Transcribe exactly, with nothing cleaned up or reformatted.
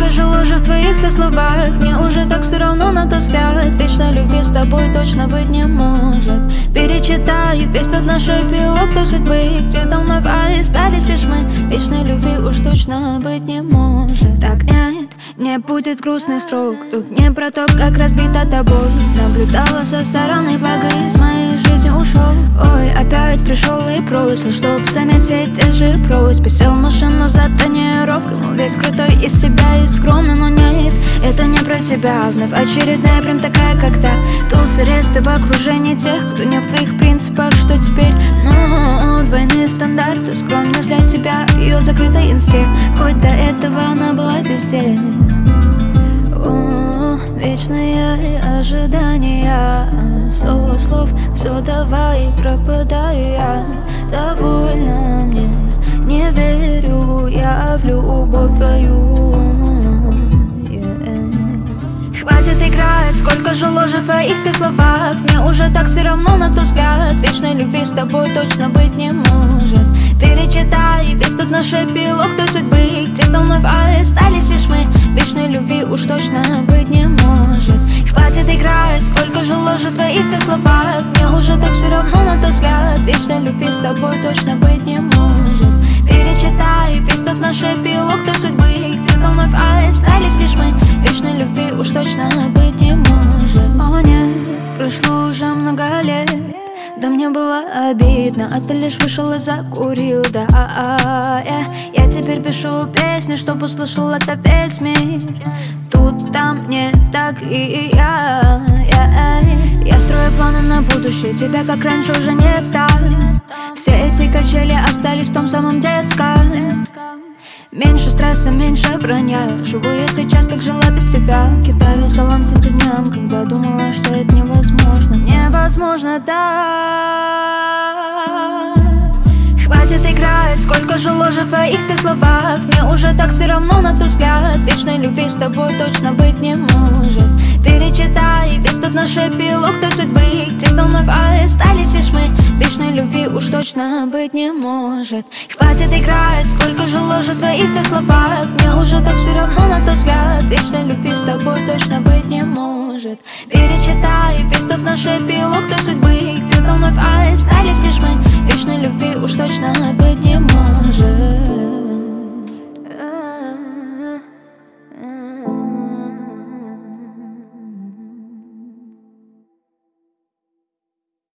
Сколько же ложи в твоих все словах, мне уже так все равно на тот взгляд. Вечной любви с тобой точно быть не может. Перечитай весь тот наш эпилог до судьбы, где-то вновь остались лишь мы. Вечной любви уж точно быть не может. Так нет, не будет грустных строк, тут не про то, как разбита тобой. Наблюдала со стороны, благо из моей жизни ушел. Ой, опять пришел и бросил, чтоб заметь все те же просьбы. Сел в машину за тонировкой, мол, весь крутой из себя и скромный, но нет, это не про тебя. Вновь очередная, прям такая, как та. Туз, аресты в окружении тех, кто не в твоих принципах. Что теперь? Ну, двойные стандарты, скромность для тебя в ее закрытой инсте. Хоть до этого она была везде. О, вечные ожидания, сто слов, все давай, пропадаю я. Довольно мне, не верю я в любовь твою. Yeah. Хватит играть, сколько же ложи в твоих все словах, мне уже так все равно на тот взгляд. Вечной любви с тобой точно быть не может. Перечитай весь тот наш эпилог до судьбы, где-то вновь остались лишь мы. Вечной любви уж точно быть не может. Хватит играть, сколько же ложи в твоих все словах, мне уже так все равно на тот взгляд. Вечной любви с тобой точно быть не может. Перечитай весь тот наш эпилог до судьбы, где-то вновь остались лишь мы. Вечной любви уж точно быть не может. О нет, прошло уже много лет, да мне было обидно, а ты лишь вышел и закурил, да, а -а -а, я, я теперь пишу песни, чтобы услышал это весь мир. Тут, там, не так и я, я, я строю планы на будущее, тебя как раньше уже не так. Все эти качели остались в том самом детском. Меньше стресса, меньше вранья. Живу я сейчас, как жила без тебя. Кидаю салам с этим дням, когда думала, что это невозможно. Невозможно, да. Хватит играть, сколько же ложи в твоих все словах, мне уже так все равно на тот взгляд. Вечной любви с тобой точно быть не может. Перечитай весь тот наш эпилог до судьбы, где-то вновь остались лишь мы. Вечной любви уж точно быть не может. Хватит играть, сколько же ложи в твоих все словах, мне уже так все равно на тот взгляд. Вечной любви с тобой точно быть не может. Перечитай весь тот наш эпилог до судьбы, где-то вновь остались лишь мы. Вечной любви уж точно быть не может.